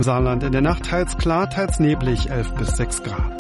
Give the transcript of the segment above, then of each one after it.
Saarland in der Nacht teils klar, teils neblig, 11 bis 6 Grad.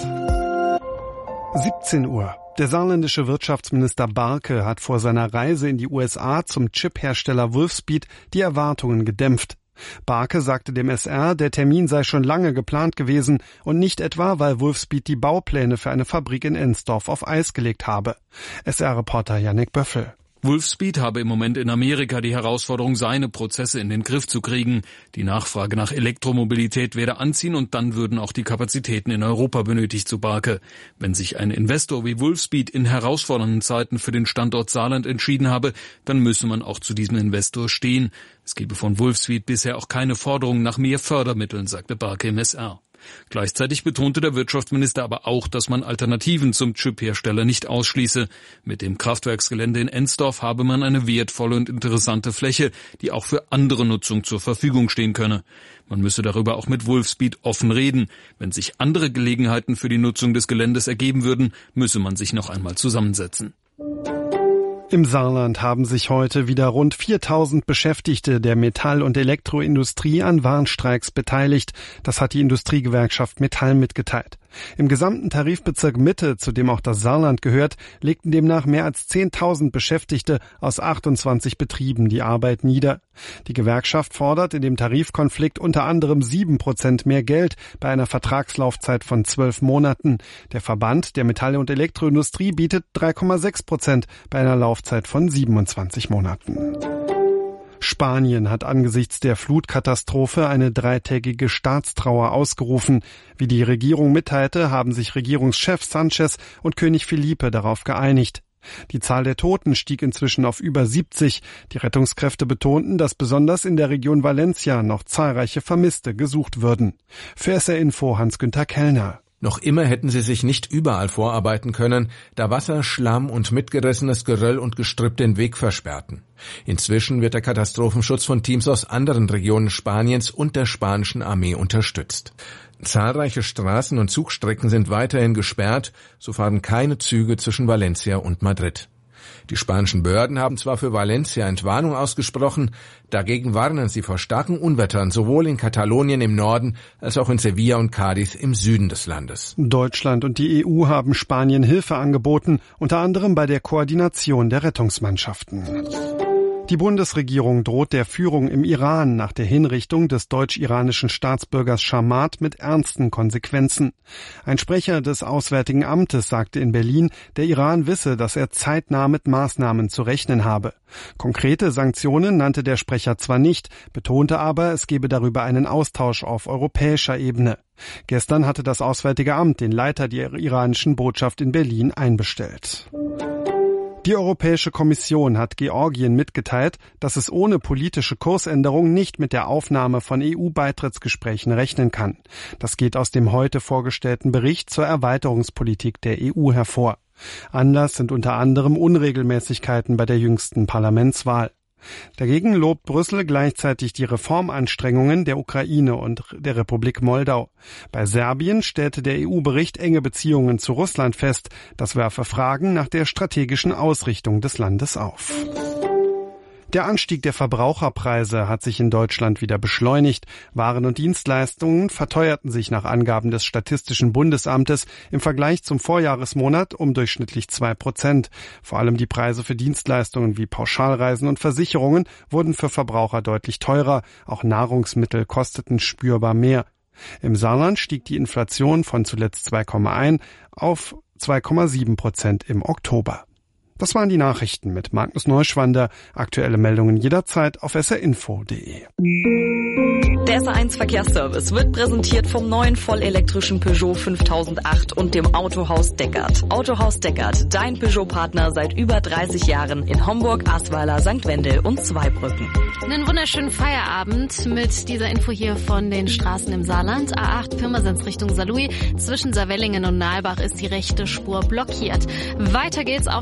17 Uhr. Der saarländische Wirtschaftsminister Barke hat vor seiner Reise in die USA zum Chiphersteller Wolfspeed die Erwartungen gedämpft. Barke sagte dem SR, der Termin sei schon lange geplant gewesen und nicht etwa, weil Wolfspeed die Baupläne für eine Fabrik in Ensdorf auf Eis gelegt habe. SR-Reporter Jannik Böffel. Wolfspeed habe im Moment in Amerika die Herausforderung, seine Prozesse in den Griff zu kriegen. Die Nachfrage nach Elektromobilität werde anziehen und dann würden auch die Kapazitäten in Europa benötigt, so Barke. Wenn sich ein Investor wie Wolfspeed in herausfordernden Zeiten für den Standort Saarland entschieden habe, dann müsse man auch zu diesem Investor stehen. Es gebe von Wolfspeed bisher auch keine Forderung nach mehr Fördermitteln, sagte Barke im SR. Gleichzeitig betonte der Wirtschaftsminister aber auch, dass man Alternativen zum Chiphersteller nicht ausschließe. Mit dem Kraftwerksgelände in Ensdorf habe man eine wertvolle und interessante Fläche, die auch für andere Nutzung zur Verfügung stehen könne. Man müsse darüber auch mit Wolfspeed offen reden. Wenn sich andere Gelegenheiten für die Nutzung des Geländes ergeben würden, müsse man sich noch einmal zusammensetzen. Im Saarland haben sich heute wieder rund 4.000 Beschäftigte der Metall- und Elektroindustrie an Warnstreiks beteiligt. Das hat die Industriegewerkschaft Metall mitgeteilt. Im gesamten Tarifbezirk Mitte, zu dem auch das Saarland gehört, legten demnach mehr als 10.000 Beschäftigte aus 28 Betrieben die Arbeit nieder. Die Gewerkschaft fordert in dem Tarifkonflikt unter anderem 7% mehr Geld bei einer Vertragslaufzeit von 12 Monaten. Der Verband der Metall- und Elektroindustrie bietet 3,6% bei einer Laufzeit von 27 Monaten. Spanien hat angesichts der Flutkatastrophe eine 3-tägige Staatstrauer ausgerufen. Wie die Regierung mitteilte, haben sich Regierungschef Sanchez und König Felipe darauf geeinigt. Die Zahl der Toten stieg inzwischen auf über 70. Die Rettungskräfte betonten, dass besonders in der Region Valencia noch zahlreiche Vermisste gesucht würden. Für SR Info Hans-Günther Kellner. Noch immer hätten sie sich nicht überall vorarbeiten können, da Wasser, Schlamm und mitgerissenes Geröll und Gestrüpp den Weg versperrten. Inzwischen wird der Katastrophenschutz von Teams aus anderen Regionen Spaniens und der spanischen Armee unterstützt. Zahlreiche Straßen und Zugstrecken sind weiterhin gesperrt, so fahren keine Züge zwischen Valencia und Madrid. Die spanischen Behörden haben zwar für Valencia Entwarnung ausgesprochen, dagegen warnen sie vor starken Unwettern sowohl in Katalonien im Norden als auch in Sevilla und Cádiz im Süden des Landes. Deutschland und die EU haben Spanien Hilfe angeboten, unter anderem bei der Koordination der Rettungsmannschaften. Die Bundesregierung droht der Führung im Iran nach der Hinrichtung des deutsch-iranischen Staatsbürgers Shamat mit ernsten Konsequenzen. Ein Sprecher des Auswärtigen Amtes sagte in Berlin, der Iran wisse, dass er zeitnah mit Maßnahmen zu rechnen habe. Konkrete Sanktionen nannte der Sprecher zwar nicht, betonte aber, es gebe darüber einen Austausch auf europäischer Ebene. Gestern hatte das Auswärtige Amt den Leiter der iranischen Botschaft in Berlin einbestellt. Die Europäische Kommission hat Georgien mitgeteilt, dass es ohne politische Kursänderung nicht mit der Aufnahme von EU-Beitrittsgesprächen rechnen kann. Das geht aus dem heute vorgestellten Bericht zur Erweiterungspolitik der EU hervor. Anlass sind unter anderem Unregelmäßigkeiten bei der jüngsten Parlamentswahl. Dagegen lobt Brüssel gleichzeitig die Reformanstrengungen der Ukraine und der Republik Moldau. Bei Serbien stellte der EU-Bericht enge Beziehungen zu Russland fest. Das werfe Fragen nach der strategischen Ausrichtung des Landes auf. Der Anstieg der Verbraucherpreise hat sich in Deutschland wieder beschleunigt. Waren und Dienstleistungen verteuerten sich nach Angaben des Statistischen Bundesamtes im Vergleich zum Vorjahresmonat um durchschnittlich 2%. Vor allem die Preise für Dienstleistungen wie Pauschalreisen und Versicherungen wurden für Verbraucher deutlich teurer. Auch Nahrungsmittel kosteten spürbar mehr. Im Saarland stieg die Inflation von zuletzt 2,1 auf 2,7% im Oktober. Das waren die Nachrichten mit Magnus Neuschwander. Aktuelle Meldungen jederzeit auf srinfo.de. Der SR1 Verkehrsservice wird präsentiert vom neuen vollelektrischen Peugeot 5008 und dem Autohaus Deckert. Autohaus Deckert, dein Peugeot-Partner seit über 30 Jahren in Homburg, Ahrweiler, St. Wendel und Zweibrücken. Einen wunderschönen Feierabend mit dieser Info hier von den Straßen im Saarland. A8 Pirmasens Richtung Saarlouis. Zwischen Saarwellingen und Nalbach ist die rechte Spur blockiert. Weiter geht's auf der A6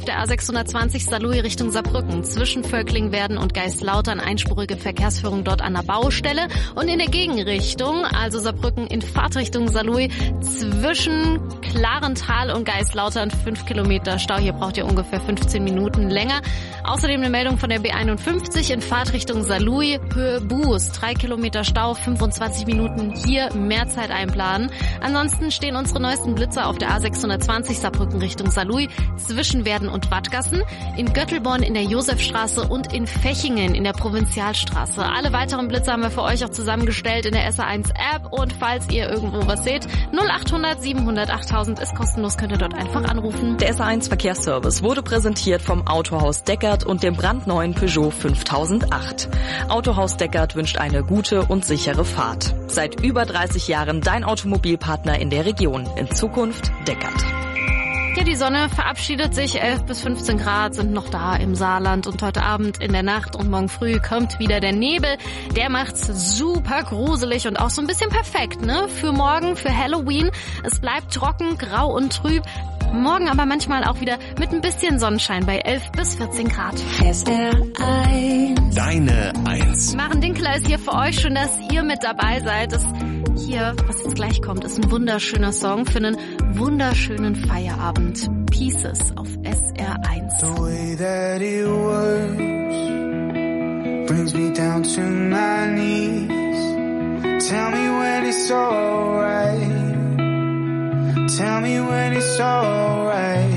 A620 Saarlouis Richtung Saarbrücken. Zwischen Völklingwerden und Geistlautern einspurige Verkehrsführung dort an der Baustelle. Und in der Gegenrichtung, also Saarbrücken in Fahrtrichtung Saarlouis, zwischen Klarental und Geistlautern 5 Kilometer Stau. Hier braucht ihr ungefähr 15 Minuten länger. Außerdem eine Meldung von der B51 in Fahrtrichtung Saarlouis, Höhe Buß, 3 Kilometer Stau, 25 Minuten. Hier mehr Zeit einplanen. Ansonsten stehen unsere neuesten Blitzer auf der A620 Saarbrücken Richtung Saarlouis, zwischen Werden und Wattgassen, in Göttelborn in der Josefstraße und in Fechingen in der Provinzialstraße. Alle weiteren Blitzer haben wir für euch auch zusammengestellt in der SA1 App und falls ihr irgendwo was seht, 0800 700 8000 ist kostenlos, könnt ihr dort einfach anrufen. Der SA1 Verkehrsservice wurde präsentiert vom Autohaus Deckert und dem brandneuen Peugeot 5008. Autohaus Deckert wünscht eine gute und sichere Fahrt. Seit über 30 Jahren dein Automobilpartner in der Region. In Zukunft Deckert. Ja, die Sonne verabschiedet sich, 11 bis 15 Grad sind noch da im Saarland und heute Abend in der Nacht und morgen früh kommt wieder der Nebel. Der macht's super gruselig und auch so ein bisschen perfekt, ne? Für morgen, für Halloween. Es bleibt trocken, grau und trüb. Morgen aber manchmal auch wieder mit ein bisschen Sonnenschein bei 11 bis 14 Grad. SR1. Deine 1. Maren Dinkler ist hier für euch. Schön, dass ihr mit dabei seid. Das hier, was jetzt gleich kommt, ist ein wunderschöner Song für einen wunderschönen Feierabend. Pieces auf SR1. The way that it works brings me down to my knees. Tell me when it's alright. Tell me when it's alright.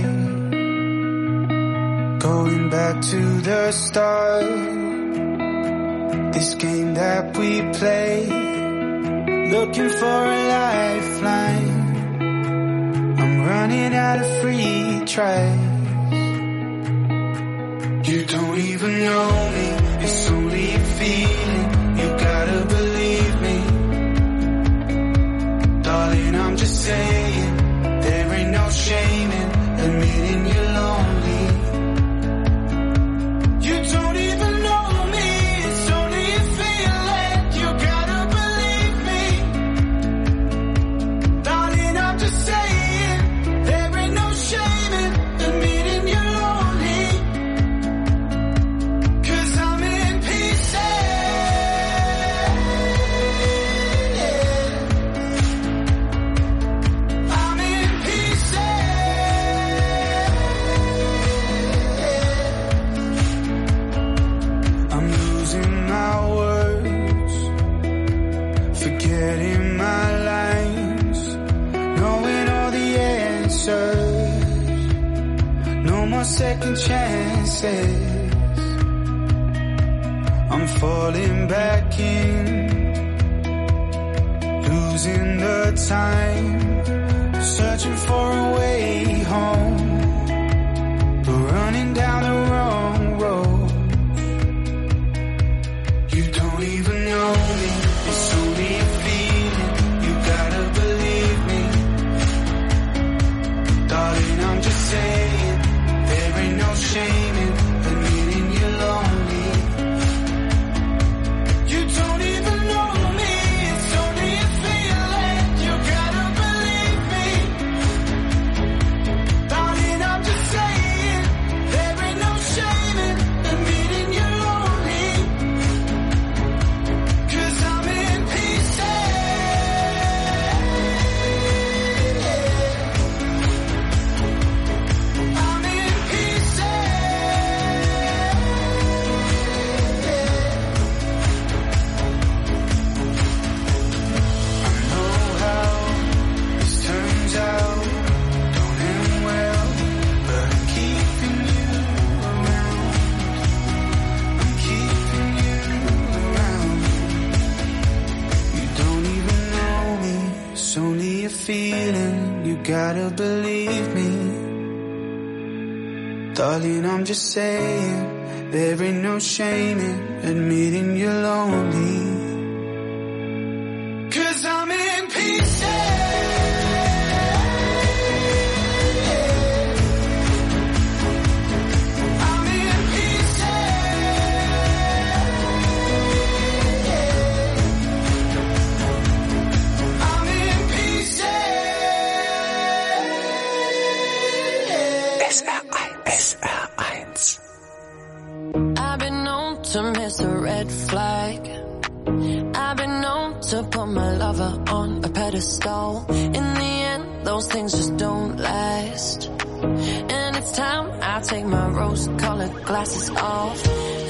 Going back to the start. This game that we play. Looking for a lifeline. I'm running out of free tries. You don't even know me. It's only a feeling. You gotta believe me. Darling, I'm just saying. There ain't no shame in admitting you're lonely. You don't even know me, it's only a feeling. You gotta believe me. Darling, I'm just saying. There ain't no shame in admitting you're lonely. 'Cause I'm in pieces. I'm in pieces. I'm losing my words, forgetting my lines, knowing all the answers, no more second chances. I'm falling back in, losing the time, searching for a way home, but running down the wrong road. You don't even know me, it's only a feeling. You gotta believe me. Darling, I'm just saying. There ain't no shame in admitting you're lonely. You don't even know me, it's only a feeling. You gotta believe me. Darling, I'm just saying. There ain't no shame in admitting you're lonely. 'Cause I'm in pieces. I'm in pieces. I know how this turns out. Don't end well, but I'm keeping you around. I'm keeping you around. You don't even know me, it's only a feeling. You gotta believe me. Darling, I'm just saying. There ain't no shame in admitting you're lonely. 'Cause I'm in pieces. I'm in pieces. I'm in pieces. SR1. to put my lover on a pedestal. In the end, those things just don't last. And it's time I take my rose-colored glasses off.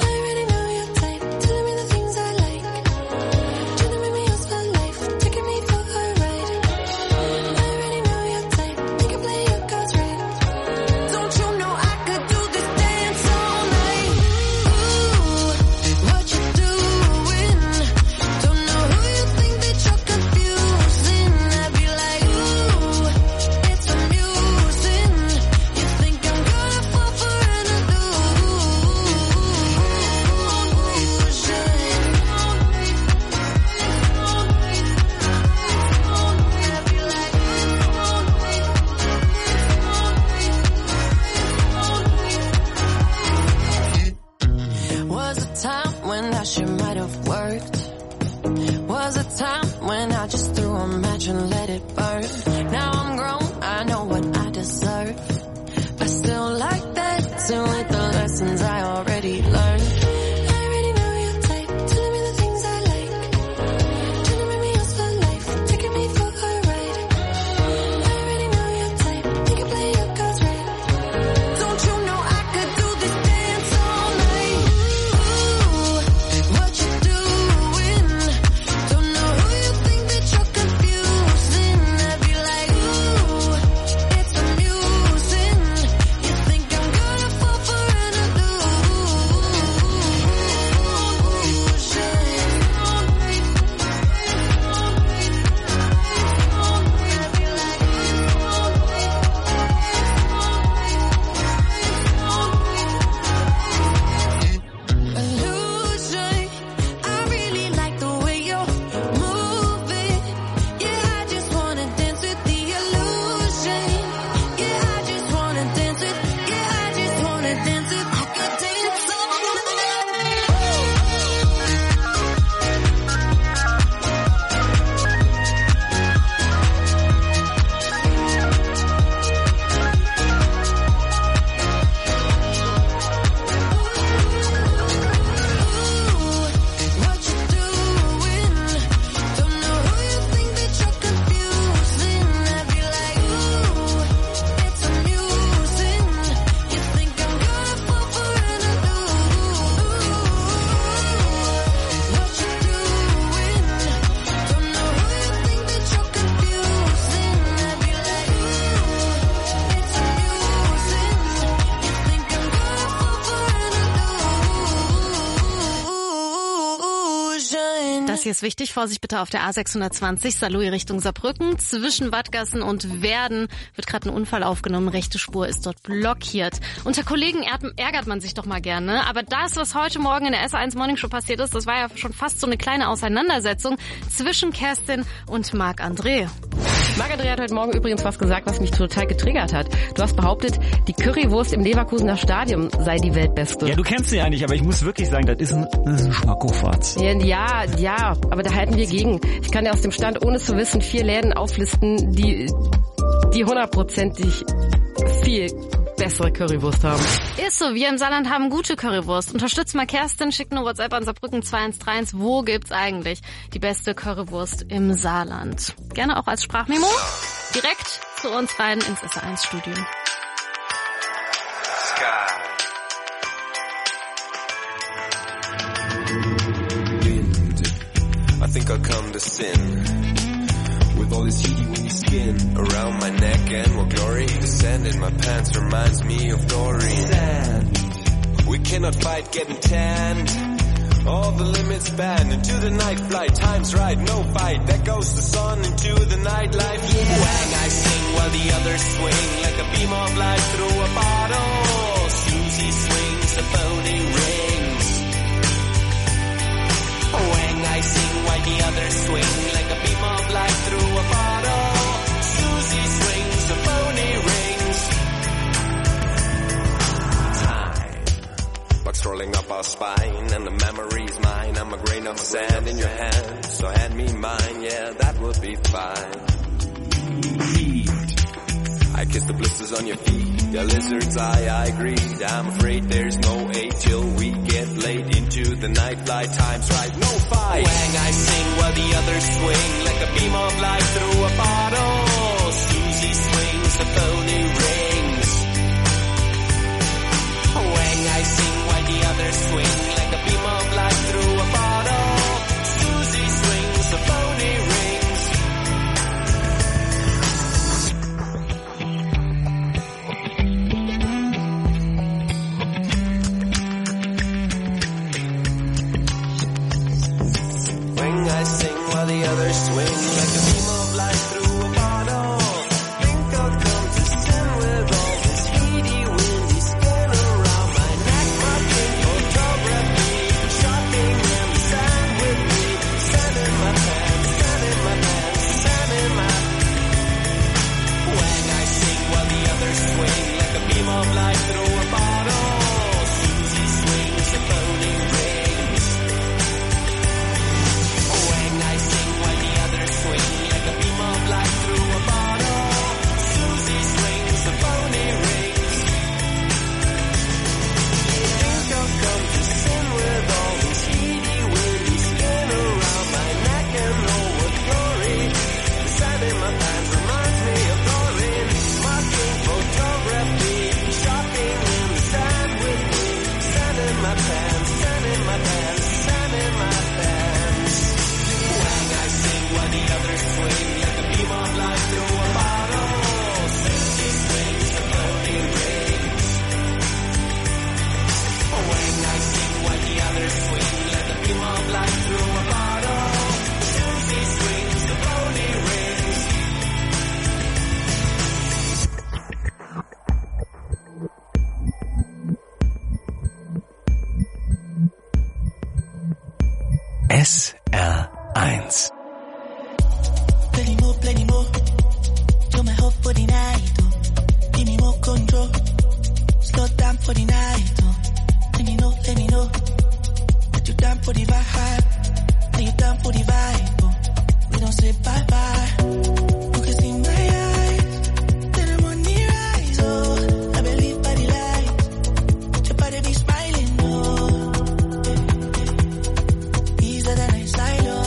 Hier ist wichtig, Vorsicht bitte auf der A620, Saarlouis Richtung Saarbrücken. Zwischen Wattgassen und Werden wird gerade ein Unfall aufgenommen. Rechte Spur ist dort blockiert. Unter Kollegen ärgert man sich doch mal gerne. Aber das, was heute Morgen in der S1 Morning Show passiert ist, das war ja schon fast so eine kleine Auseinandersetzung zwischen Kerstin und Marc-André. Marc-André hat heute Morgen übrigens was gesagt, was mich total getriggert hat. Du hast behauptet, die Currywurst im Leverkusener Stadion sei die weltbeste. Ja, du kennst sie eigentlich, aber ich muss wirklich sagen, das ist ein Schmackofatz. Ja, aber da halten wir gegen. Ich kann ja aus dem Stand, ohne zu wissen, 4 Läden auflisten, die 100%ig viel bessere Currywurst haben. Ist so, wir im Saarland haben gute Currywurst. Unterstützt mal Kerstin, schickt eine WhatsApp an Saarbrücken 2131. Wo gibt's eigentlich die beste Currywurst im Saarland? Gerne auch als Sprachmemo. Direkt zu uns rein ins SR1-Studio. I think I'll come to sin with all this heaty windy skin around my neck and more glory. The sand in my pants reminds me of Doreen. Sand. We cannot fight getting tanned. All the limits banned into the night flight. Time's right, no fight. There goes the sun into the nightlife. Yeah. Wang, I sing while the others swing like a beam of light through a bottle. Susie swings the phony rings. Wang, I sing while the others swing like a beam of light through a bottle. Susie swings the phony rings. Time, bugs rolling up our spine, and the memory's mine. I'm a grain of sand in your hand, so hand me mine. Yeah, that would be fine. I kiss the blisters on your feet, the lizard's eye I greet. I'm afraid there's no aid till we get late into the night. Flight time's right, no fight. Wang I sing while the others swing like a beam of light through a bottle. Susie swings the phony rings. Wang I sing while the others swing like a beam of light through a bottle. Susie swings the phony rings. I sing while the others swing like a beam of light through a bottle. Think I'll come to sin with all this heady, windy skin around my neck. Marking photography, shopping in the sand with me. Sand in my pants, sand in my pants, sand in my... When I sing while the others swing like a beam of light through a bottle. Susie swings the phony rings. I sing while the others swing like a beam of light through a bottle. Susie swings the phony rings. Think I'll come to sin with all this heady, windy skin around my neck and know what glory. The sand in my pants reminds me of Doreen. Marking photography, shopping in the sand with me. Sand in my pants, sand in my pants, sand in my pants. I sing while the others swing like a beam of light through a bottle. Susie swings the phony rings. When I sing while the others swing like a beam of light through a bottle. Susie swings the phony rings. SR1 Plenty more. You're my hope for the night, oh. Give me more control. Slow down for the night, oh. Let me know. That you down for the vibe. Are you down for the vibe, oh. We don't say bye-bye. You can see my eyes. Let them on the rise, oh. I believe by the light. Your body be smiling, oh. Easier than I silo.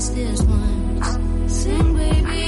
just this once. Sing, baby.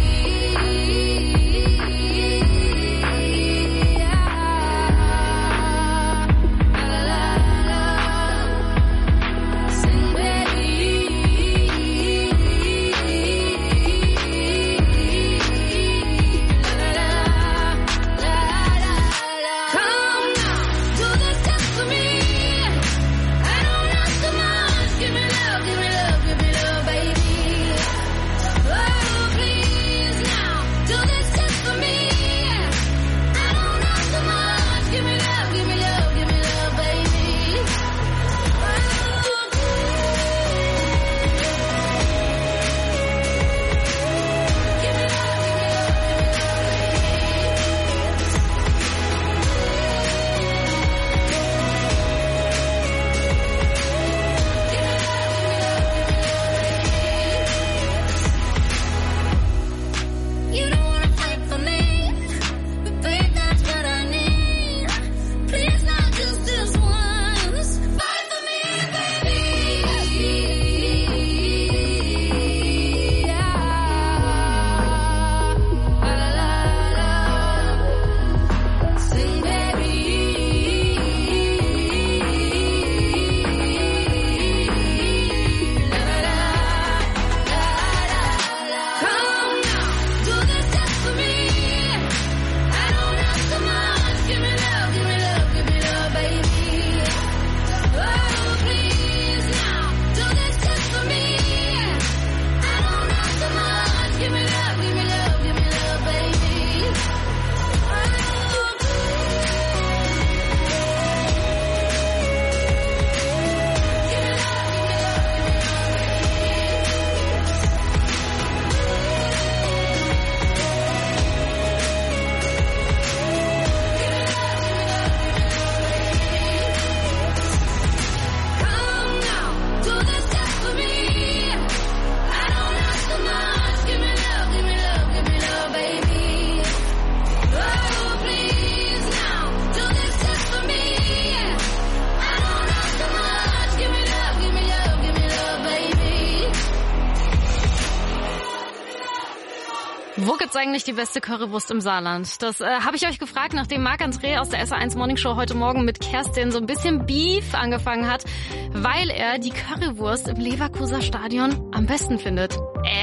Wo gibt's eigentlich die beste Currywurst im Saarland? Das habe ich euch gefragt, nachdem Marc-André aus der SR1 Morning Show heute Morgen mit Kerstin so ein bisschen Beef angefangen hat, weil er die Currywurst im Leverkusener Stadion am besten findet.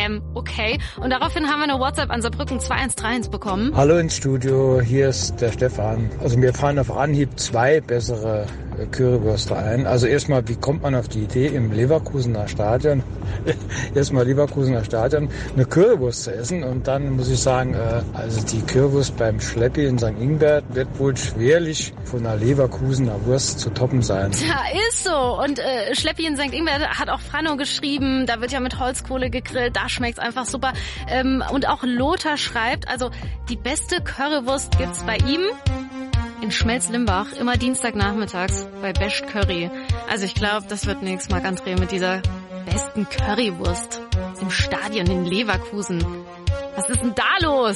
Okay. Und daraufhin haben wir eine WhatsApp an Saarbrücken 2131 bekommen. Hallo ins Studio, hier ist der Stefan. Also mir fallen auf Anhieb 2 bessere Currywürste ein. Also erstmal, wie kommt man auf die Idee, im Leverkusener Stadion, eine Currywurst zu essen? Und dann muss ich sagen, also die Currywurst beim Schleppi in St. Ingbert wird wohl schwerlich von einer Leverkusener Wurst zu toppen sein. Ja, ist so. Und Schleppi in St. Ingbert hat auch Franno geschrieben, da wird ja mit Holzkohle gegrillt, da schmeckt's einfach super. Und auch Lothar schreibt, also die beste Currywurst gibt's bei ihm in Schmelz-Limbach, immer Dienstagnachmittags bei Best Curry. Also ich glaube, das wird nix, Marc-André, mit dieser besten Currywurst im Stadion in Leverkusen. Was ist denn da los?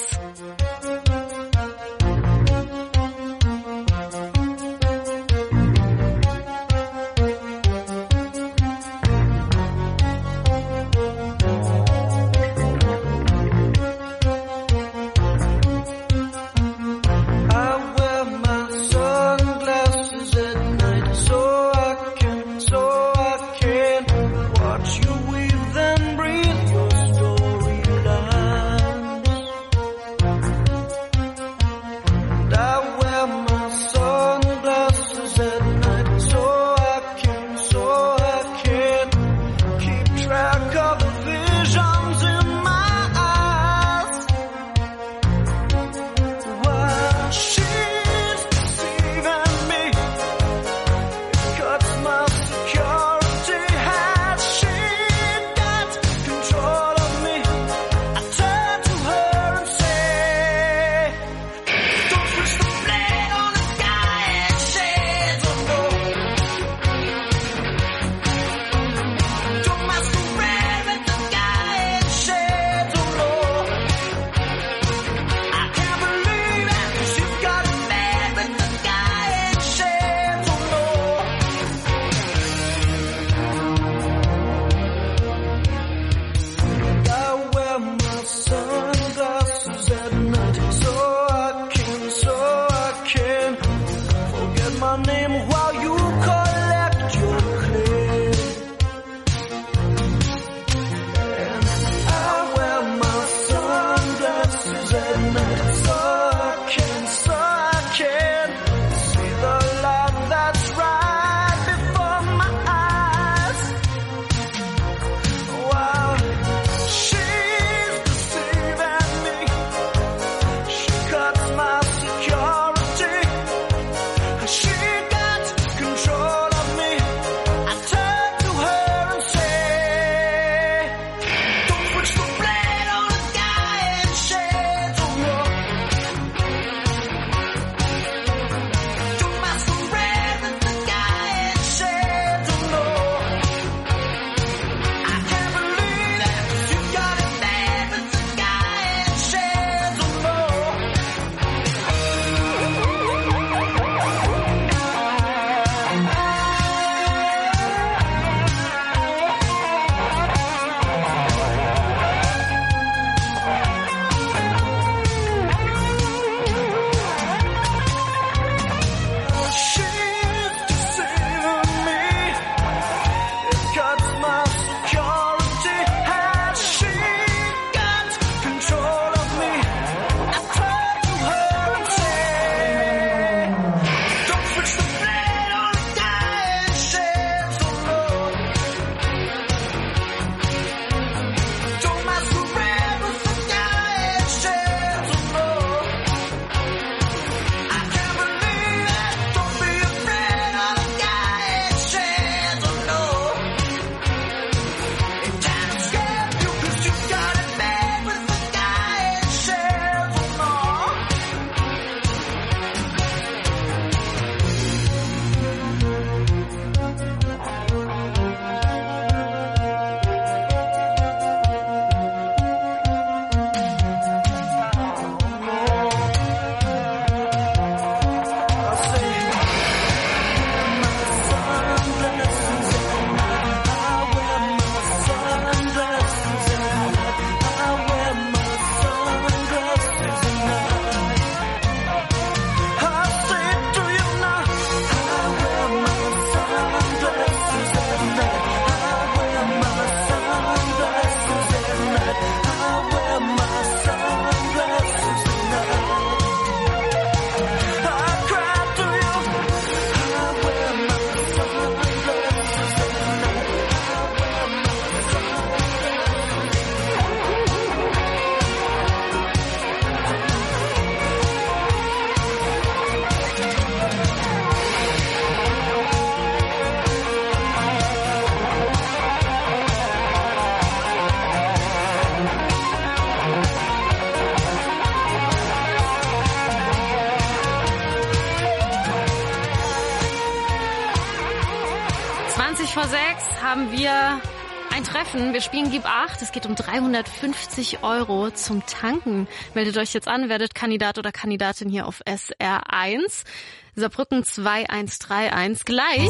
haben wir ein Treffen. Wir spielen Gib 8. Es geht um 350 € zum Tanken. Meldet euch jetzt an, werdet Kandidat oder Kandidatin hier auf SR1. Saarbrücken 2131. Gleich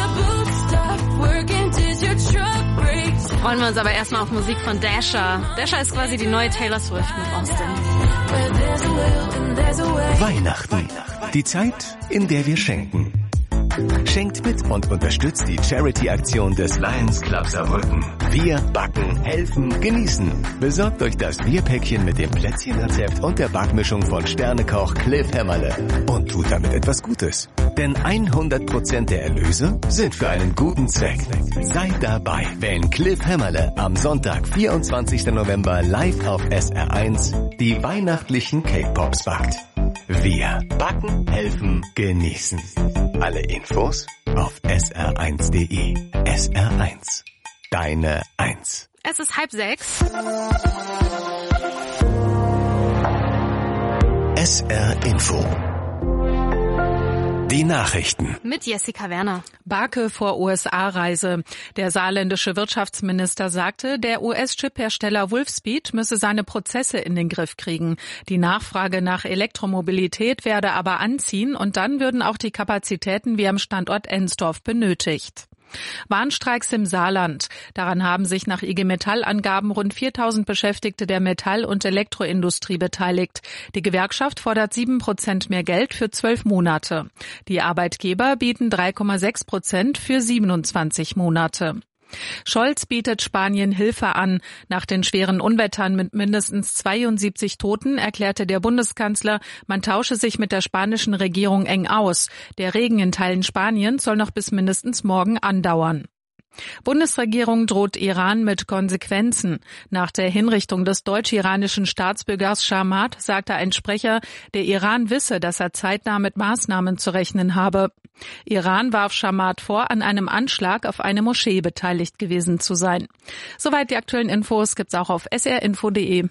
freuen wir uns aber erstmal auf Musik von Dasher. Dasher ist quasi die neue Taylor Swift mit Austin. Weihnachten. Die Zeit, in der wir schenken. Schenkt mit und unterstützt die Charity-Aktion des Lions Club Saarbrücken. Wir backen, helfen, genießen. Besorgt euch das Bierpäckchen mit dem Plätzchenrezept und der Backmischung von Sternekoch Cliff Hämmerle und tut damit etwas Gutes. Denn 100% der Erlöse sind für einen guten Zweck. Seid dabei, wenn Cliff Hämmerle am Sonntag, 24. November live auf SR1 die weihnachtlichen Cake Pops backt. Wir backen, helfen, genießen. Alle Infos auf sr1.de. SR1. Deine 1. Es ist 5:30. SR Info. Die Nachrichten. Mit Jessica Werner. Barke vor USA-Reise. Der saarländische Wirtschaftsminister sagte, der US-Chip-Hersteller Wolfspeed müsse seine Prozesse in den Griff kriegen. Die Nachfrage nach Elektromobilität werde aber anziehen und dann würden auch die Kapazitäten wie am Standort Ensdorf benötigt. Warnstreiks im Saarland. Daran haben sich nach IG Metall-Angaben rund 4.000 Beschäftigte der Metall- und Elektroindustrie beteiligt. Die Gewerkschaft fordert 7% mehr Geld für 12 Monate. Die Arbeitgeber bieten 3,6% für 27 Monate. Scholz bietet Spanien Hilfe an. Nach den schweren Unwettern mit mindestens 72 Toten erklärte der Bundeskanzler, man tausche sich mit der spanischen Regierung eng aus. Der Regen in Teilen Spaniens soll noch bis mindestens morgen andauern. Bundesregierung droht Iran mit Konsequenzen. Nach der Hinrichtung des deutsch-iranischen Staatsbürgers Sharmat sagte ein Sprecher, der Iran wisse, dass er zeitnah mit Maßnahmen zu rechnen habe. Iran warf Sharmat vor, an einem Anschlag auf eine Moschee beteiligt gewesen zu sein. Soweit die aktuellen Infos gibt's auch auf srinfo.de.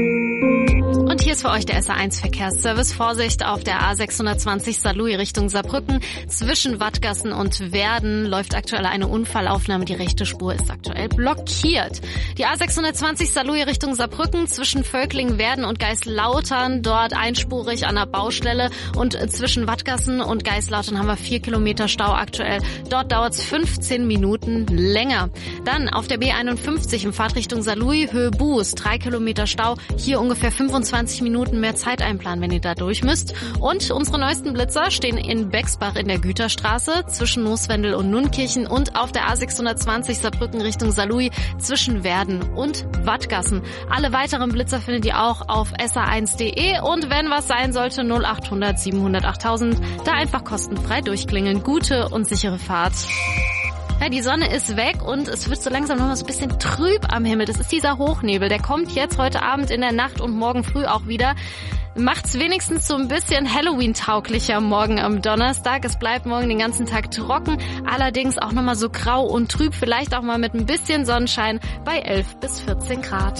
Und hier ist für euch der SR1 Verkehrsservice. Vorsicht auf der A620 Saarlouis Richtung Saarbrücken. Zwischen Wattgassen und Werden läuft aktuell eine Unfallaufnahme. Die rechte Spur ist aktuell blockiert. Die A620 Saarlouis Richtung Saarbrücken zwischen Völklingen, Werden und Geislautern. Dort einspurig an der Baustelle. Und zwischen Wattgassen und Geislautern haben wir 4 Kilometer Stau aktuell. Dort dauert es 15 Minuten länger. Dann auf der B51 in Fahrtrichtung Saarlouis, Höhe Buß, 3 Kilometer Stau. Hier ungefähr 25 Minuten mehr Zeit einplanen, wenn ihr da durch müsst. Und unsere neuesten Blitzer stehen in Bexbach in der Güterstraße zwischen Nooswendel und Nunkirchen und auf der A620 Saarbrücken Richtung Saarlouis zwischen Werden und Wattgassen. Alle weiteren Blitzer findet ihr auch auf sr1.de und wenn was sein sollte 0800 700 8000, da einfach kostenfrei durchklingeln. Gute und sichere Fahrt. Ja, die Sonne ist weg und es wird so langsam noch mal so ein bisschen trüb am Himmel. Das ist dieser Hochnebel. Der kommt jetzt heute Abend in der Nacht und morgen früh auch wieder. Macht's wenigstens so ein bisschen Halloween-tauglicher morgen am Donnerstag. Es bleibt morgen den ganzen Tag trocken. Allerdings auch noch mal so grau und trüb. Vielleicht auch mal mit ein bisschen Sonnenschein bei 11 bis 14 Grad.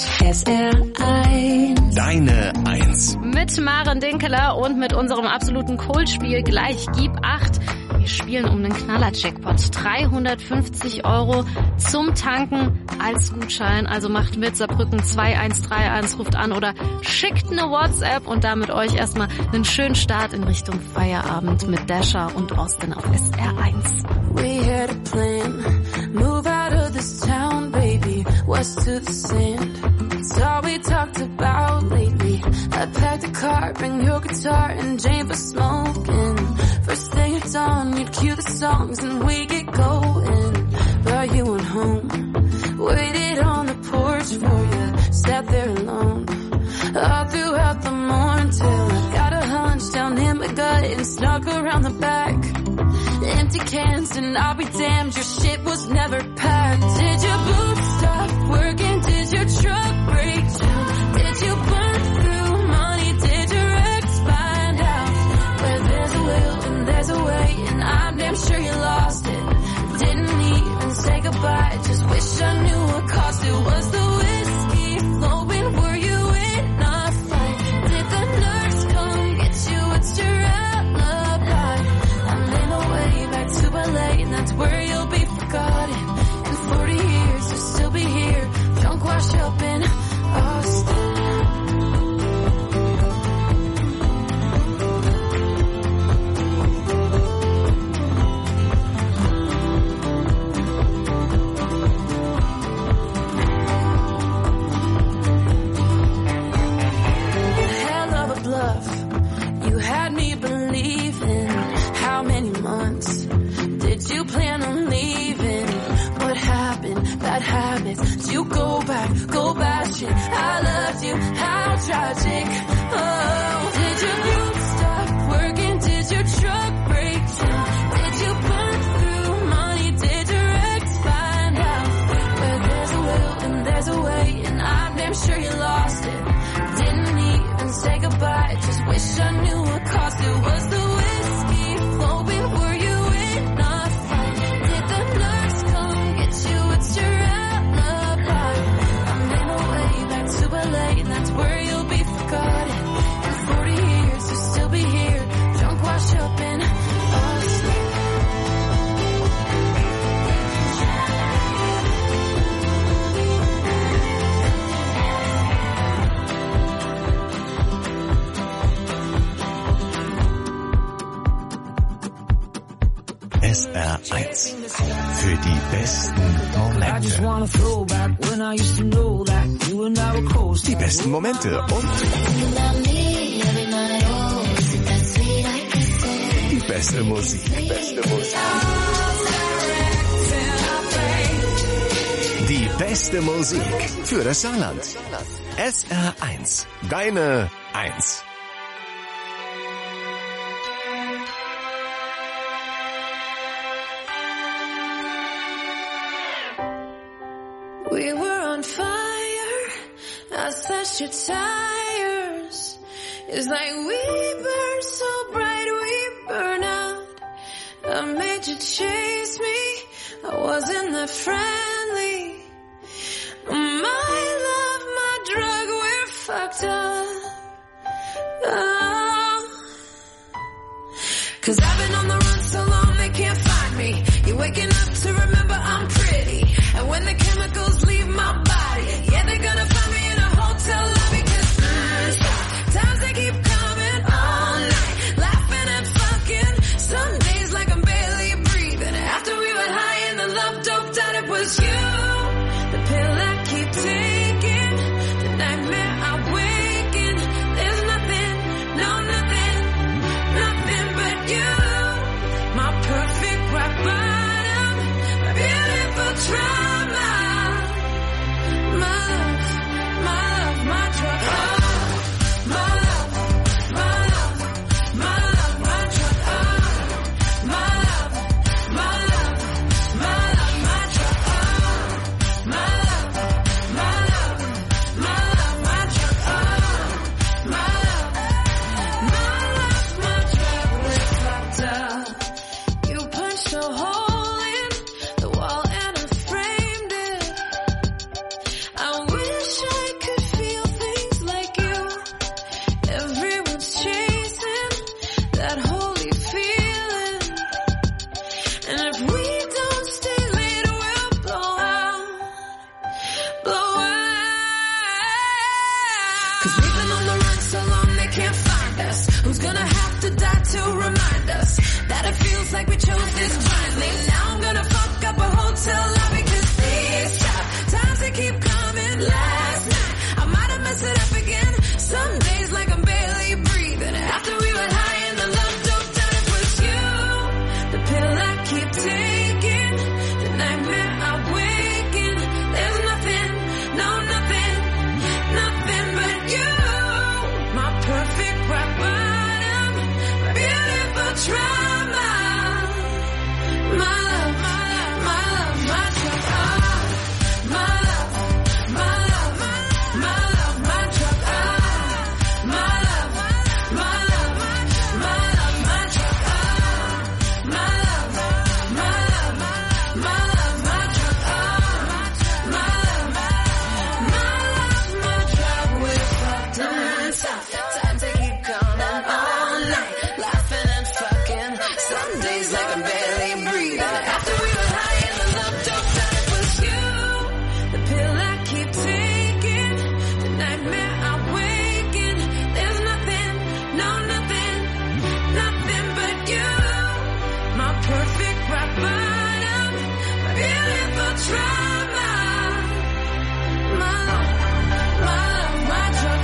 SR1. Deine 1. Mit Maren Dinkeler und mit unserem absoluten Cold-Spiel gleich Gib 8. Wir spielen um einen Knaller-Jackpot. 350 € zum Tanken als Gutschein. Also macht mit Saarbrücken 2131, ruft an oder schickt eine WhatsApp und damit euch erstmal einen schönen Start in Richtung Feierabend mit Dasher und Austin auf SR1. We had a plan, move out of this town, baby, west to the sand. It's all we talked about lately. I packed a car, bring your guitar and Jane for smoking. First thing at dawn, you'd cue the songs and we get going. But you went home, waited on the porch for you, sat there alone. All throughout the morning till I got a hunch down in my gut and snuck around the back. Empty cans and I'll be damned, your shit was never packed. Did your boots stop working? Did your truck break down? Did you burn through money? Did your ex find out? Where there's a will and there's a way, and I'm damn sure you lost it. Didn't even say goodbye, just wish I knew what cost it. Was the whiskey flowing? Were you in a fight? Did the nurse come get you? What's your alibi? I'm in a way back to LA, and that's where you'll be forgotten. And for tragic. I loved you, how tragic. Oh, did your glue stop working? Did your truck break down? Did you burn through money? Did your ex find out? Where there's a will and there's a way, and I'm damn sure you lost it. Didn't even say goodbye, just wish I knew what cost it. Was the whiskey flowing? Were you in a fight? Did the nurse come get you? It's your alibi. I made my way back to LA, and that's where you'll be forgotten. In 40 years, you'll still be here, drunk, washed up, and asleep. SR1 für die besten Momente. Die besten Momente und die beste Musik. Die beste Musik für das Saarland. SR1, deine 1. We were on fire, I slashed your tires. It's like we burn so bright, we burn out. I made you chase me, I wasn't that friendly. My love, my drug, we're fucked up. Oh. 'Cause I've been on the run so long they can't find me. You're waking up to remember I'm pretty. And when the chemicals leave my body, yeah, they're gonna find me in a hotel lobby. 'Cause times they keep coming all night, laughing and fucking. Some days like I'm barely breathing. After we were high and the love doped out, it was you. The pill I keep taking, the nightmare I wake in. There's nothing, no nothing, nothing but you. My perfect rock bottom, my beautiful trauma. My love, my drug. Oh, my love, my love, my love, my drug. Oh, my love, my love, my love, my drug. Oh, my love, my love, my love, my drug. Oh, my love, my drug. We're fucked up. You punched a hole in the wall and I framed it. I wish I could feel things like you. Everyone's chasing that holy feeling. And if we don't stay late, we'll blow out. Blow out. 'Cause we've been on the run so long they can't find us. Who's gonna have to die to remind us that it feels like we chose this blindly? Now I'm gonna fuck up a hotel lobby 'cause these times they keep coming. Last night I might have messed it up again. Some days like I'm barely breathing. After we were high and the love doped out, it was you. The pill I keep taking, the nightmare I wake in. There's nothing, no nothing, nothing but you. My perfect rock bottom, my beautiful trauma. My love, my love, my love, my drug. Oh, my love, my love, my love, my drug. Oh, my love, my love, my love, my drug. Oh, my love, my love, my love, my drug. Oh, my love, my drug. We're fucked up. Times they keep coming all night, laughing and fucking. Some days like I'm barely breathing. After we were high and the love doped out, it was you. The pill I keep taking, the nightmare I wake in. There's nothing, no nothing, nothing but you. My perfect rock bottom, my beautiful trauma. My love, my drug.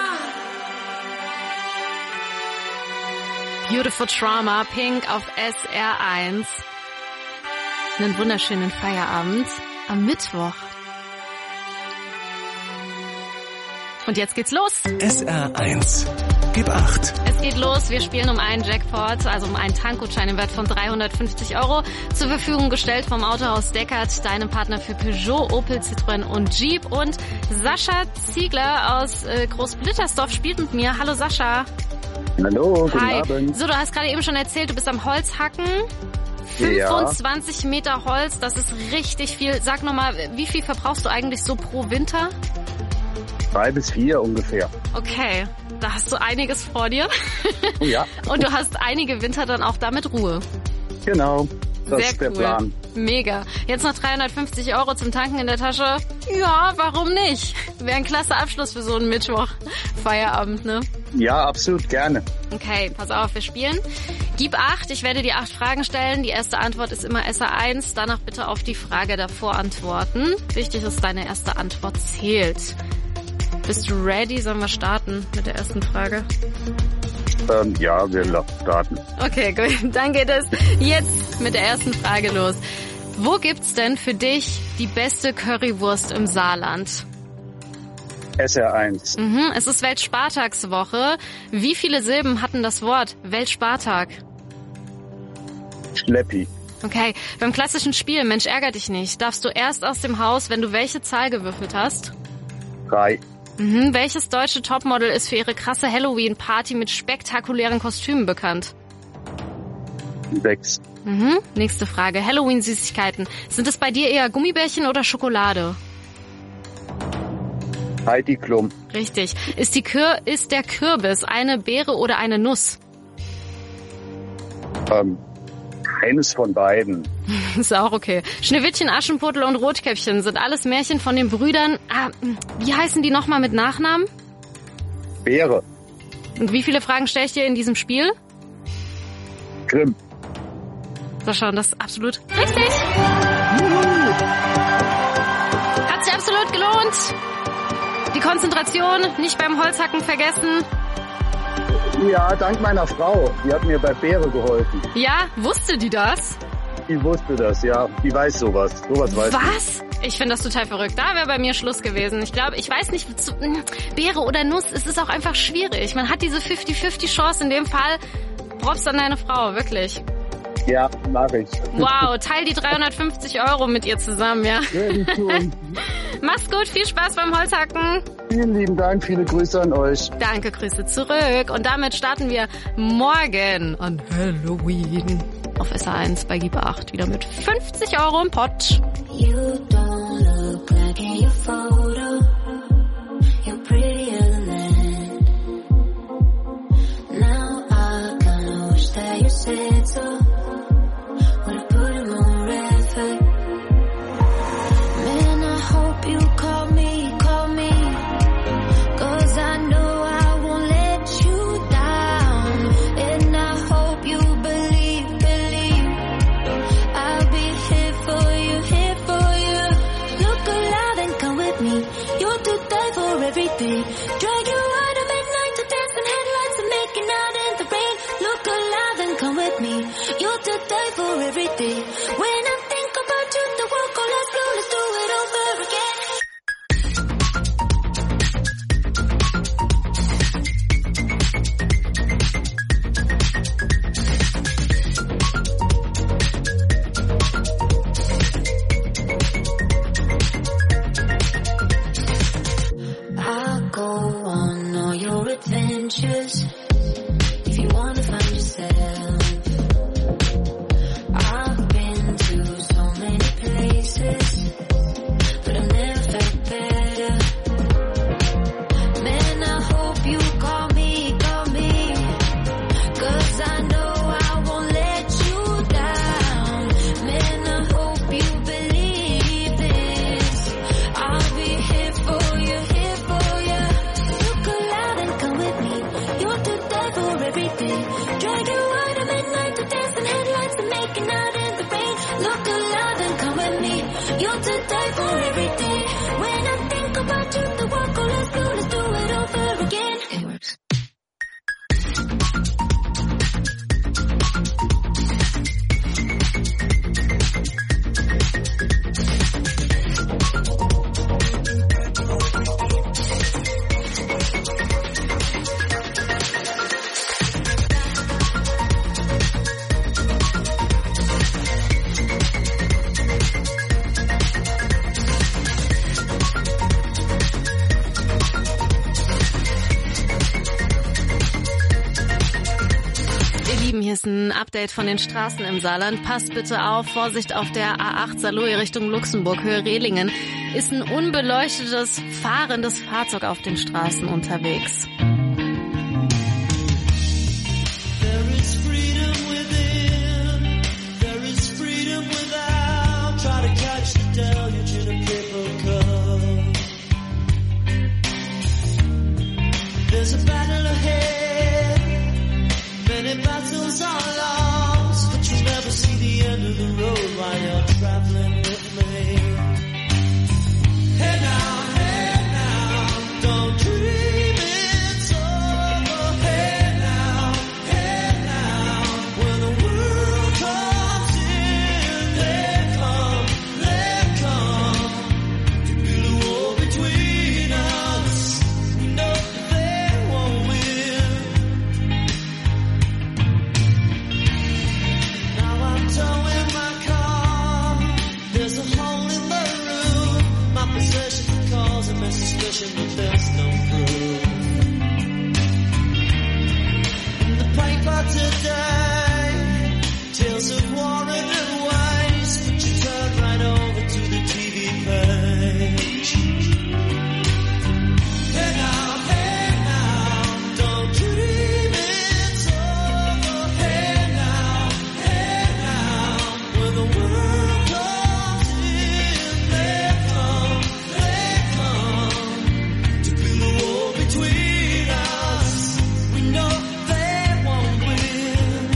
Beautiful Trauma, Pink auf SR1. Einen wunderschönen Feierabend am Mittwoch. Und jetzt geht's los. SR1. Gib 8. Es geht los. Wir spielen um einen Jackpot, also um einen Tankgutschein im Wert von 350 €, zur Verfügung gestellt vom Autohaus Deckard, deinem Partner für Peugeot, Opel, Citroën und Jeep. Und Sascha Ziegler aus Großblittersdorf spielt mit mir. Hallo Sascha. Hallo, guten Hi. Abend. So, du hast gerade eben schon erzählt, du bist am Holzhacken. 25 Meter Holz, das ist richtig viel. Sag nochmal, wie viel verbrauchst du eigentlich so pro Winter? 3 bis 4 ungefähr. Okay, da hast du einiges vor dir. Ja. Und du hast einige Winter dann auch damit Ruhe. Genau, das Sehr ist der cool. Plan. Mega. Jetzt noch 350 € zum Tanken in der Tasche. Ja, warum nicht? Wäre ein klasse Abschluss für so einen Mittwoch. Feierabend, ne? Ja, absolut gerne. Okay, pass auf, wir spielen. Gib 8, ich werde dir 8 Fragen stellen. Die erste Antwort ist immer SR1. Danach bitte auf die Frage davor antworten. Wichtig ist, deine erste Antwort zählt. Bist du ready? Sollen wir starten mit der ersten Frage? Ja, wir starten. Okay, gut. Dann geht es jetzt mit der ersten Frage los. Wo gibt's denn für dich die beste Currywurst im Saarland? SR1. Es ist Weltspartagswoche. Wie viele Silben hatten das Wort Weltspartag? Schleppi. Okay, beim klassischen Spiel Mensch ärger dich nicht, darfst du erst aus dem Haus, wenn du welche Zahl gewürfelt hast? 3. Welches deutsche Topmodel ist für ihre krasse Halloween-Party mit spektakulären Kostümen bekannt? 6. Nächste Frage. Halloween-Süßigkeiten. Sind es bei dir eher Gummibärchen oder Schokolade? Heidi Klum. Richtig. Ist der Kürbis eine Beere oder eine Nuss? Eines von beiden. Ist auch okay. Schneewittchen, Aschenputtel und Rotkäppchen sind alles Märchen von den Brüdern. Wie heißen die nochmal mit Nachnamen? Beere. Und wie viele Fragen stelle ich dir in diesem Spiel? Grimm. Sascha, und das ist absolut richtig. Hat sich absolut gelohnt. Die Konzentration nicht beim Holzhacken vergessen. Ja, dank meiner Frau. Die hat mir bei Beere geholfen. Ja, wusste die das? Die wusste das, ja. Die weiß sowas. Sowas weiß Was? Ich finde das total verrückt. Da wäre bei mir Schluss gewesen. Ich glaube, ich weiß nicht, Beere oder Nuss, es ist auch einfach schwierig. Man hat diese 50-50 Chance. In dem Fall Props an deine Frau, wirklich. Ja, mach ich. Wow, teil die 350 € mit ihr zusammen, ja. Mach's gut, viel Spaß beim Holzhacken. Vielen lieben Dank, viele Grüße an euch. Danke, Grüße zurück. Und damit starten wir morgen an Halloween auf SR1 bei Gib 8 wieder mit 50 € im Pott. You don't look like in your photo. You're prettier than that. Now I kinda wish that you said so. Would've put in more effort. Man, I hope you call me. 'Cause I know I won't let you down. And I hope you believe. I'll be here for you. Look alive and come with me. You're too tight for everything. Drag you out at midnight to dance in headlights and making out in the rain. Look alive and come with me. You're too tight for everything. When I think about you, the world goes let's go, let's do it over again. I'll go on all your adventures if you wanna find yourself. I've been to so many places, but I've never felt better. Man, I hope you call me, 'cause I know I won't let you down. Man, I hope you believe this. I'll be here for you. Look alive and come with me. You're too tight for everything. Drag you out at midnight to dance in headlights and making out in the rain. Look alive and come with me. You're too tight for everything. When I think about you, the world goes let's go, let's do it over again. It works. Hier ist ein Update von den Straßen im Saarland. Passt bitte auf, Vorsicht auf der A8 Saarlouis Richtung Luxemburg, Höhe Rehlingen. Ist ein unbeleuchtetes, fahrendes Fahrzeug auf den Straßen unterwegs. There's a battle ahead, many battles are lost, but you never see the end of the road while you're traveling with me. Hey now, don't dream it's over. Hey now, when the world comes in, they come to build a wall between us. No. Suspicion, but there's no proof. In the paper today, tales of war and waste, but you turn right over to the TV page. Hey now, don't dream it's over. Hey now, when the world comes in, they come. Between us, we know they won't win.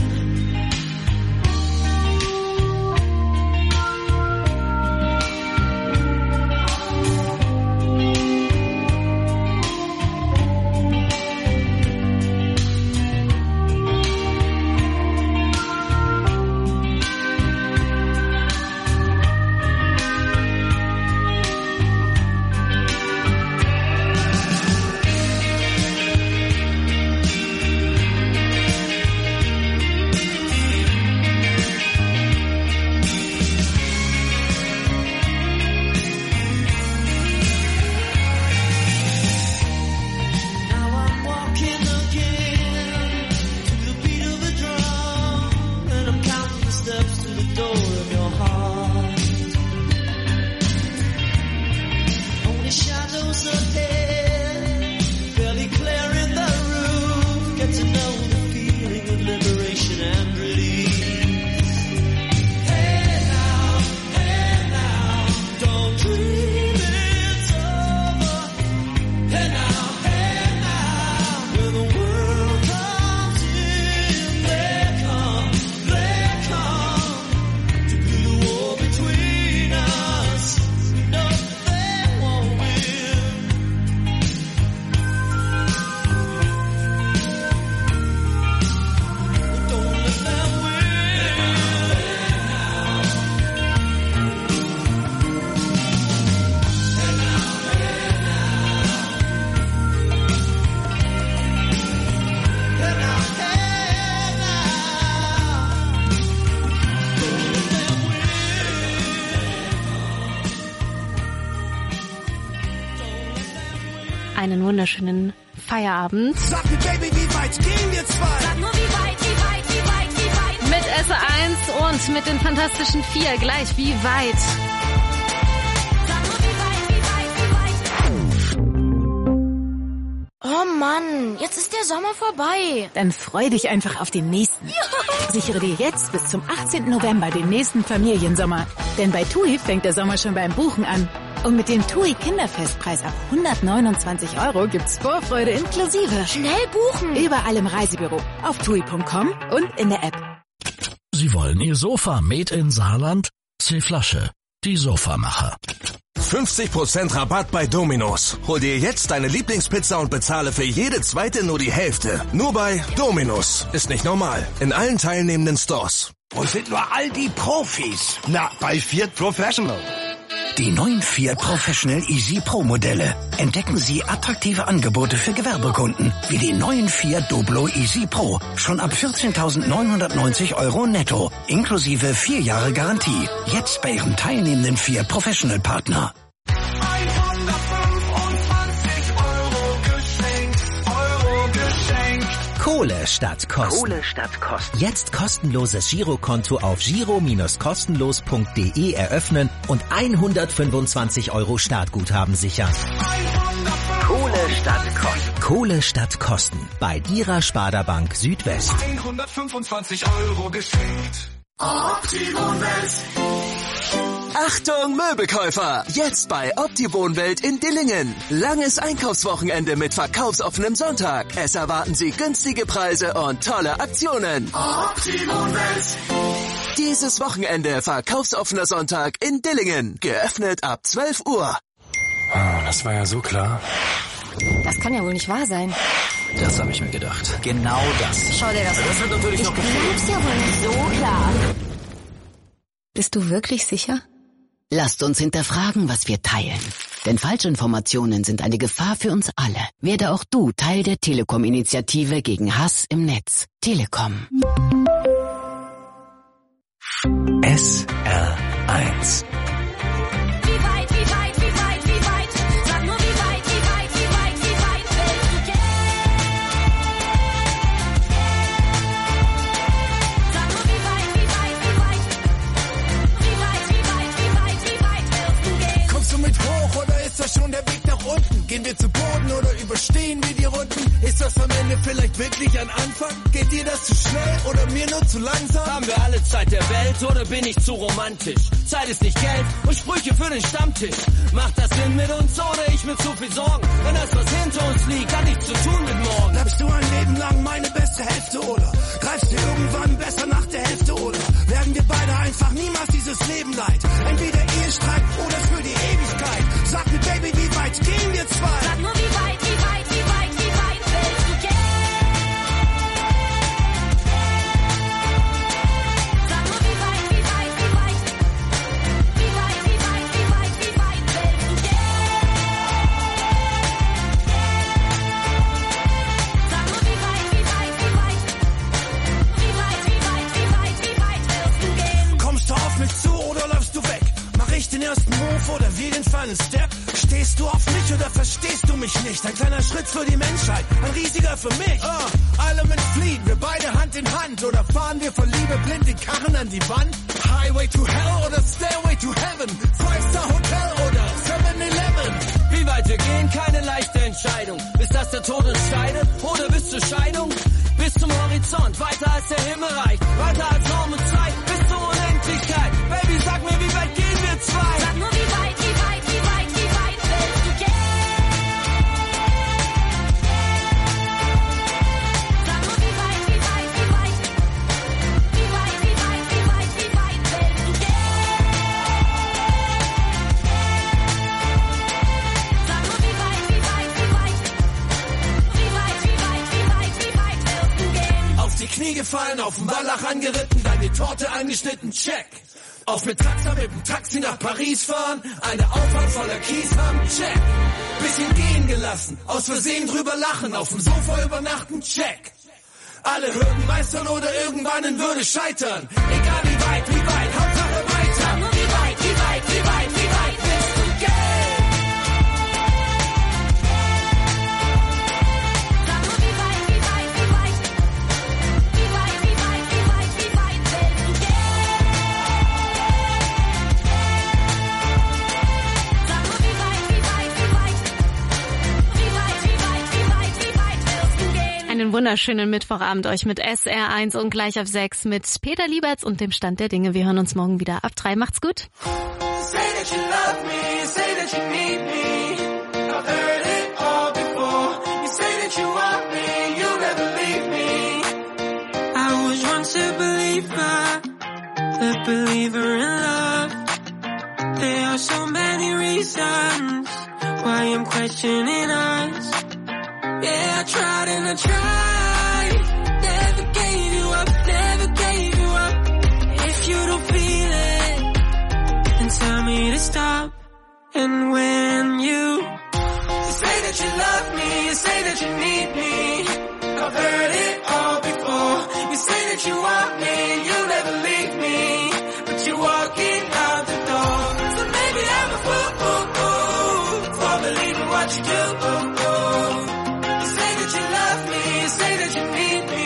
Einen wunderschönen Feierabend. Sag mir, Baby, wie weit gehen wir zwei? Sag nur, wie weit? Mit SE1 und mit den Fantastischen 4 gleich wie weit. Sag nur, wie weit? Oh Mann, jetzt ist der Sommer vorbei. Dann freu dich einfach auf den nächsten. Ja. Sichere dir jetzt bis zum 18. November den nächsten Familiensommer. Denn bei TUI fängt der Sommer schon beim Buchen an. Und mit dem TUI Kinderfestpreis ab 129 € gibt's Vorfreude inklusive. Schnell buchen! Überall im Reisebüro, auf TUI.com und in der App. Sie wollen Ihr Sofa made in Saarland? C-Flasche, die Sofamacher. 50% Rabatt bei Domino's. Hol dir jetzt deine Lieblingspizza und bezahle für jede zweite nur die Hälfte. Nur bei Domino's. Ist nicht normal. In allen teilnehmenden Stores. Und sind nur all die Profis. Na, bei Fiat Professional. Die neuen Fiat Professional Easy Pro Modelle. Entdecken Sie attraktive Angebote für Gewerbekunden, wie den neuen Fiat Doblo Easy Pro. Schon ab 14.990 € netto, inklusive 4 Jahre Garantie. Jetzt bei Ihrem teilnehmenden Fiat Professional Partner. 125 € geschenkt, Euro geschenkt. Kohle statt Kosten. Kohle statt Kosten. Jetzt kostenloses Girokonto auf giro-kostenlos.de eröffnen und 125 € Startguthaben sichern. Kohle statt Kosten. Kohle statt Kosten. Bei DIRA Sparda-Bank Südwest. 125 € geschenkt. Opti-Wohnwelt. Achtung Möbelkäufer! Jetzt bei Opti-Wohnwelt in Dillingen. Langes Einkaufswochenende mit verkaufsoffenem Sonntag. Es erwarten Sie günstige Preise und tolle Aktionen. Opti-Wohnwelt. Dieses Wochenende verkaufsoffener Sonntag in Dillingen. Geöffnet ab 12 Uhr. Das war ja so klar. Das kann ja wohl nicht wahr sein. Das habe ich mir gedacht. Genau das. Schau dir das an. Das wird natürlich noch Ist ja wohl nicht so klar. Bist du wirklich sicher? Lasst uns hinterfragen, was wir teilen. Denn Falschinformationen sind eine Gefahr für uns alle. Werde auch du Teil der Telekom-Initiative gegen Hass im Netz. Telekom. SR1. Schon der Weg nach unten? Gehen wir zu Boden oder überstehen wir die Runden? Ist das am Ende vielleicht wirklich ein Anfang? Geht dir das zu schnell oder mir nur zu langsam? Haben wir alle Zeit der Welt oder bin ich zu romantisch? Zeit ist nicht Geld und Sprüche für den Stammtisch. Macht das Sinn mit uns oder ich mit zu viel Sorgen? Wenn das, was hinter uns liegt, hat nichts zu tun mit morgen. Bleibst du ein Leben lang meine beste Hälfte oder greifst du irgendwann besser nach der Hälfte oder werden wir beide einfach niemals dieses Leben leid? Entweder Ehestreit oder für die Ewigkeit. Sag mir, Baby, wie weit gehen wir zwei? Sag nur, wie weit, wie weit, wie weit, wie weit willst du gehen? Sag nur, wie weit, wie weit, wie weit, wie weit, wie weit, wie weit, wie weit willst du gehen? Sag nur, wie weit, wie weit, wie weit, wie weit, wie weit, wie weit, wie weit willst du gehen? Kommst du auf mich zu oder läufst du weg? Mach ich den ersten Move oder wir den Final Step? Stehst du auf mich oder verstehst du mich nicht? Ein kleiner Schritt für die Menschheit, ein riesiger für mich. Element fliehen, wir beide Hand in Hand. Oder fahren wir vor Liebe blind den Karren an die Wand? Highway to Hell oder Stairway to Heaven? Five-Star Hotel oder 7-Eleven? Wie weit wir gehen, keine leichte Entscheidung. Ist das der Tod uns scheidet oder bis zur Scheidung? Bis zum Horizont, weiter als der Himmel reicht. Weiter als Raum und Zeit, bis zur Unendlichkeit. Baby, sag mir, wie weit gehen wir zwei? Sag nur, wie weit, wie weit, wie weit, wie weit willst du gehen? Sag nur, wie weit, wie weit, wie weit, wie weit, wie weit, wie weit, wie weit willst du gehen? Sag nur, wie weit, wie weit, wie weit, wie weit, wie weit, wie weit, wie weit willst du gehen? Auf die Knie gefallen, auf den Wallach angeritten, dann die Torte angeschnitten, check. Auf mit Taxa mit dem Taxi nach Paris fahren, eine Auffahrt voller Kies haben, check. Bisschen gehen gelassen, aus Versehen drüber lachen, auf dem Sofa übernachten, check. Alle Hürden meistern oder irgendwann in Würde scheitern. Egal wie weit, Hauptsache weiter. Sag nur, wie weit, wie weit, wie weit, wie weit willst du gehen? Sag nur, wie weit, wie weit, wie weit, wie weit, wie weit, wie weit, wie weit willst du gehen? Sag nur, wie weit, wie weit, wie weit, wie weit, wie weit, wie weit, wie weit willst du gehen? Einen wunderschönen Mittwochabend euch mit SR1 und gleich auf 6 mit Peter Lieberts und dem Stand der Dinge. Wir hören uns morgen wieder ab 3. Macht's gut. Say that you love me, say that you need me. I've heard it all before. You say that you want me, you'll never leave me. I was once a believer, a believer in love. There are so many reasons why I'm questioning us. Yeah, I tried and I tried. Never gave you up, never gave you up. If you don't feel it, then tell me to stop. And when you say that you love me, you say that you need me. I've heard it all before. You say that you want me, you'll never leave me. But you're walking out the door. So maybe I'm a fool for believing what you do. You say that you love me, you say that you need me.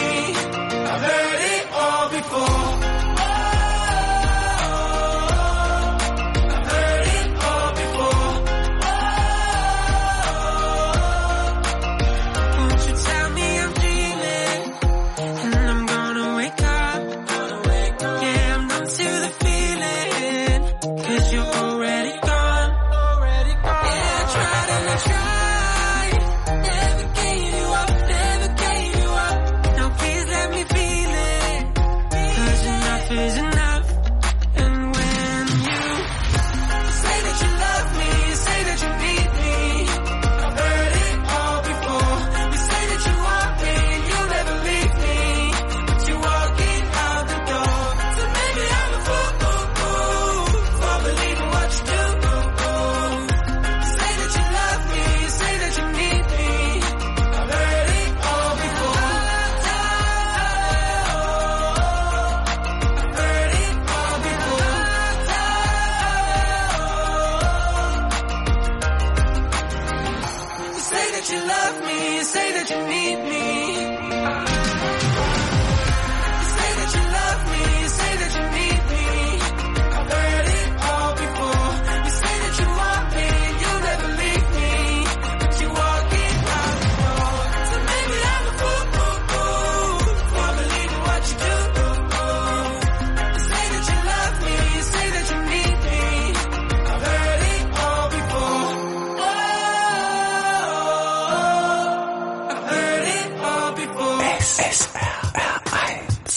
love me, you say that you need me. You say that you love me, you say that you need me. I've heard it all before. You say that you want me and you'll never leave me, but you walk it out the door. So maybe I'm a fool for believing what you do. You say that you love me, you say that you need me. I've heard it all before. I've heard it all before. SRR1.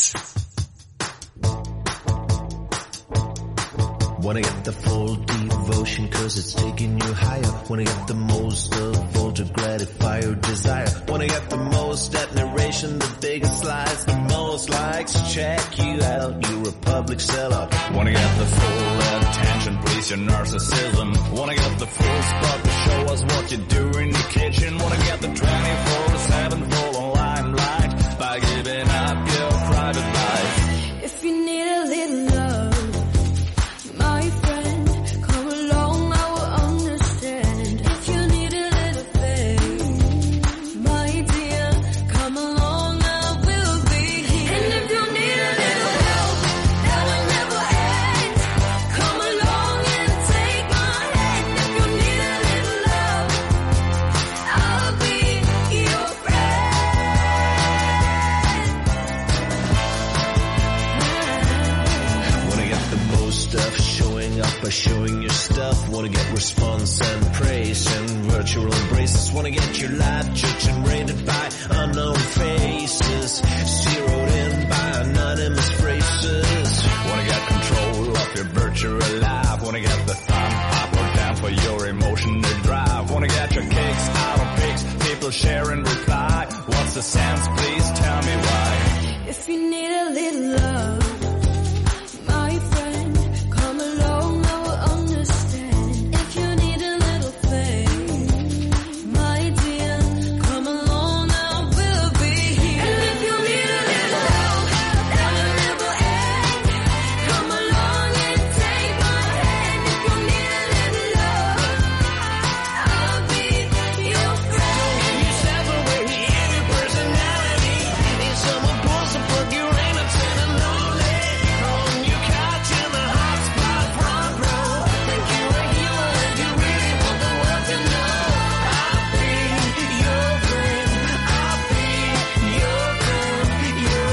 Wanna get the full devotion cause it's taking you higher. Wanna get the most of all to gratify your desire. Wanna get the most admiration, the biggest lies, the most likes. Check you out, you're a public sellout. Wanna get the full attention, please your narcissism. Wanna get the full spot to show us what you do in the kitchen. Wanna get the 24/7 full limelight by giving up your private life. If you need a little love, my friend, come along, I will understand. If you need a little faith, my dear, come along, I will be here. And if you need a little help, that will never end. Come along and take my hand. If you need a little love, I'll be your Wanna get the most of showing up by showing your stuff. Wanna get response and praise and virtual embraces. Wanna get your life judged and rated by unknown faces, zeroed in by anonymous phrases. Wanna get control of your virtual life. Wanna get the thumb up or down for your emotional drive. Wanna get your kicks out of pics, people share and reply. What's the sense? Please tell me why. If you need a little love, my friend, come along, I will understand. If you need a little faith, my dear, come along, I will be here. And if you need a little help, that will never end. Come along and take my hand. If you need a little love, I'll be your friend. You separate any personality. Need someone pulls and plug your innocent and lonely. On your couch in the hot spot front row. Think you're a hero and you really want the world to know. I'll be your friend. I'll be your friend. Your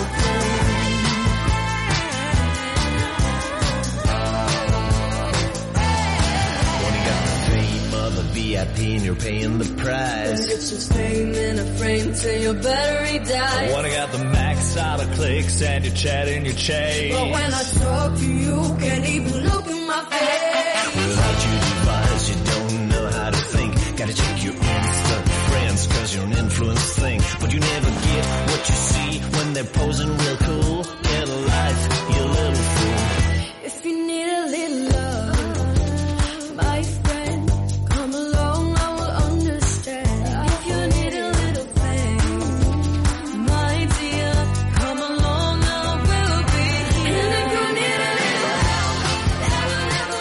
Wanna get the fame of a VIP and you're paying the price. Get your name in a frame till your battery dies. Wanna get the max out of clicks and your chat in your chase. But when I talk to you, can't even look in my face. Without your device, you don't know how to think. Gotta check your Insta friends, cause you're an influence thing. But you never get what you see when they're posing real cool. Get a life, you little fool. If you need a little love, my friend, come along, I will understand. If you need a little faith, my dear, come along, I will be here. And if you need a little help, that will never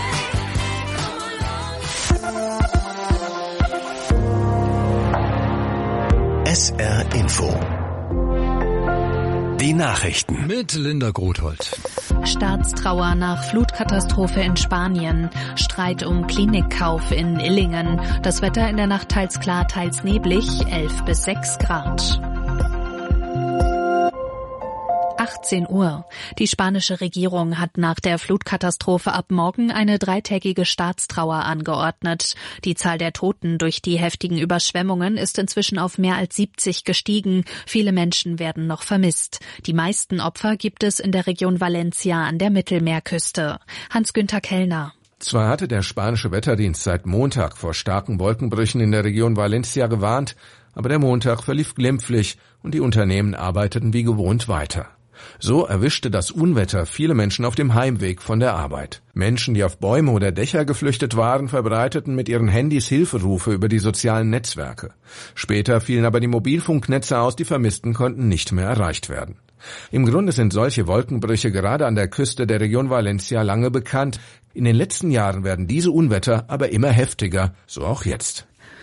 end. SR Info. Die Nachrichten. Mit Linda Grothold. Staatstrauer nach Flutkatastrophe in Spanien. Streit um Klinikkauf in Illingen. Das Wetter in der Nacht teils klar, teils neblig. 11 bis 6 Grad. 18 Uhr. Die spanische Regierung hat nach der Flutkatastrophe ab morgen eine 3-tägige Staatstrauer angeordnet. Die Zahl der Toten durch die heftigen Überschwemmungen ist inzwischen auf mehr als 70 gestiegen. Viele Menschen werden noch vermisst. Die meisten Opfer gibt es in der Region Valencia an der Mittelmeerküste. Hans-Günther Kellner. Zwar hatte der spanische Wetterdienst seit Montag vor starken Wolkenbrüchen in der Region Valencia gewarnt, aber der Montag verlief glimpflich und die Unternehmen arbeiteten wie gewohnt weiter. So erwischte das Unwetter viele Menschen auf dem Heimweg von der Arbeit. Menschen, die auf Bäume oder Dächer geflüchtet waren, verbreiteten mit ihren Handys Hilferufe über die sozialen Netzwerke. Später fielen aber die Mobilfunknetze aus, die Vermissten konnten nicht mehr erreicht werden. Im Grunde sind solche Wolkenbrüche gerade an der Küste der Region Valencia lange bekannt. In den letzten Jahren werden diese Unwetter aber immer heftiger, so auch jetzt.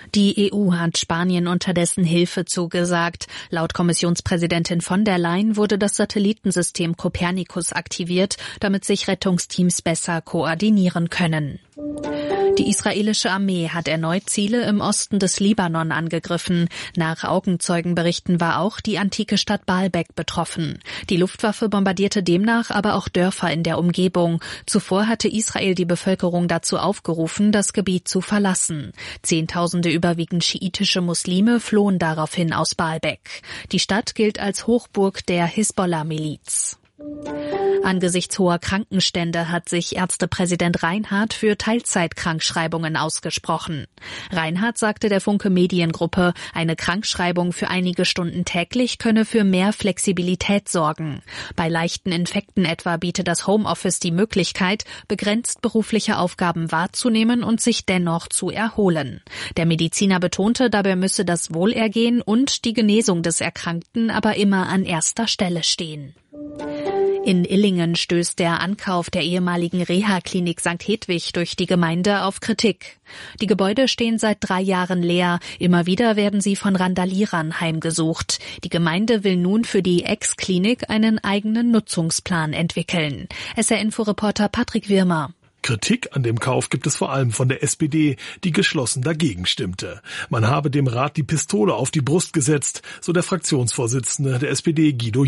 Die EU hat Spanien unterdessen Hilfe zugesagt. Laut Kommissionspräsidentin von der Leyen wurde das Satellitensystem Copernicus aktiviert, damit sich Rettungsteams besser koordinieren können. Die israelische Armee hat erneut Ziele im Osten des Libanon angegriffen. Nach Augenzeugenberichten war auch die antike Stadt Baalbek betroffen. Die Luftwaffe bombardierte demnach aber auch Dörfer in der Umgebung. Zuvor hatte Israel die Bevölkerung dazu aufgerufen, das Gebiet zu verlassen. Zehntausende überwiegend schiitische Muslime flohen daraufhin aus Baalbek. Die Stadt gilt als Hochburg der Hisbollah-Miliz. Angesichts hoher Krankenstände hat sich Ärztepräsident Reinhardt für Teilzeitkrankschreibungen ausgesprochen. Reinhardt sagte der Funke Mediengruppe, eine Krankschreibung für einige Stunden täglich könne für mehr Flexibilität sorgen. Bei leichten Infekten etwa biete das Homeoffice die Möglichkeit, begrenzt berufliche Aufgaben wahrzunehmen und sich dennoch zu erholen. Der Mediziner betonte, dabei müsse das Wohlergehen und die Genesung des Erkrankten aber immer an erster Stelle stehen. In Illingen stößt der Ankauf der ehemaligen Reha-Klinik St. Hedwig durch die Gemeinde auf Kritik. Die Gebäude stehen seit 3 Jahren leer. Immer wieder werden sie von Randalierern heimgesucht. Die Gemeinde will nun für die Ex-Klinik einen eigenen Nutzungsplan entwickeln. SR-Info-Reporter Patrick Wirmer. Kritik an dem Kauf gibt es vor allem von der SPD, die geschlossen dagegen stimmte. Man habe dem Rat die Pistole auf die Brust gesetzt, so der Fraktionsvorsitzende der SPD Guido